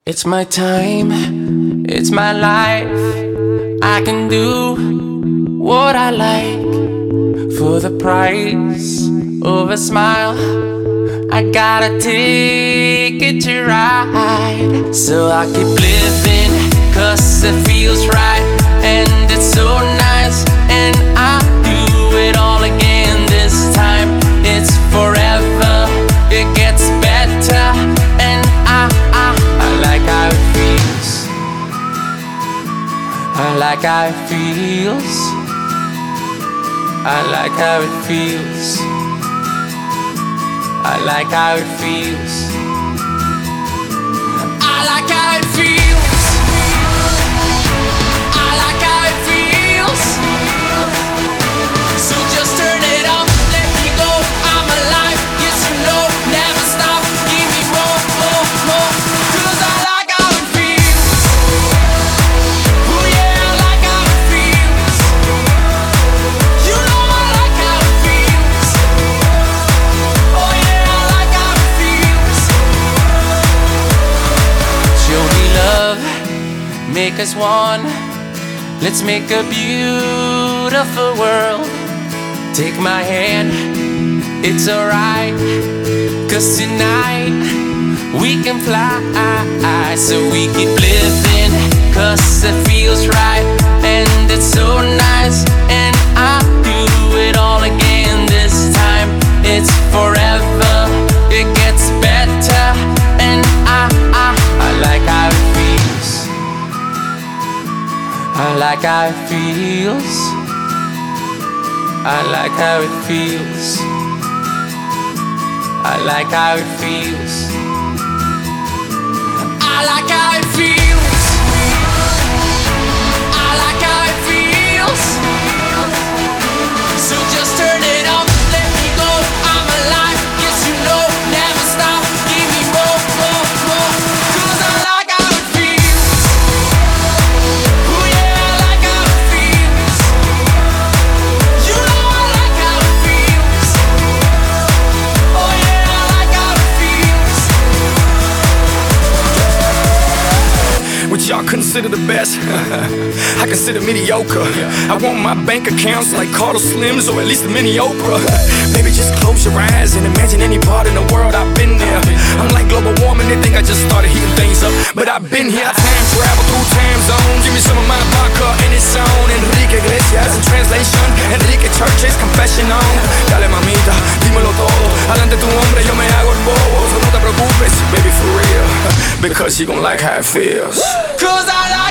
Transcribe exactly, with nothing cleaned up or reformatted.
It's my time, it's my life. I can do what I like for the price of a smile. I got a ticket to ride, so I keep living, cause it feels right. And it's so nice, and I do it all again this time. It's forever, it gets better, and I, I, I like how it feels. I like how it feels. I like how it feels. I like how it feels. I like how it feels. I like how it feels. So just turn it up, let me go. I'm alive, yes you know, never stop. Give me more, more, more. Cause I like how it feels. Oh yeah, I like how it feels. You know I like how it feels. Oh yeah, I like how it feels. Show me love, make us one. Let's make a beautiful world. Take my hand, it's alright, cause tonight we can fly. So we keep living, cause it feels right. And it's so nice, and I do it all again this time. It's forever, it gets better, and I, I, I like how it feels. I like how it feels. I like how it feels. I like how it feels. I like how it feels. I like how it feels. So just turn it up, let me go. I'm alive, yes you know, never stop. Give me more, more, more. Cause I like how it feels. Oh yeah, I like how it feels. You know I like how it feels. Oh yeah, I like how it feels. Which y'all consider the best? I consider mediocre. I want my bank accounts like Carlos Slims, or at least a mini Oprah. Baby, just close your eyes and imagine any part in the world I've been there. I'm like global warming, they think I just started heating things up, but I've been here. I time travel through time zones. Give me some of my vodka and it's on. Enrique Iglesias in translation, Enrique Church's confession on. Dale mamita, dímelo todo. Adelante tu hombre, yo me hago el bobo. So no te preocupes, baby, for real, because you gon' like how it feels. Cause I like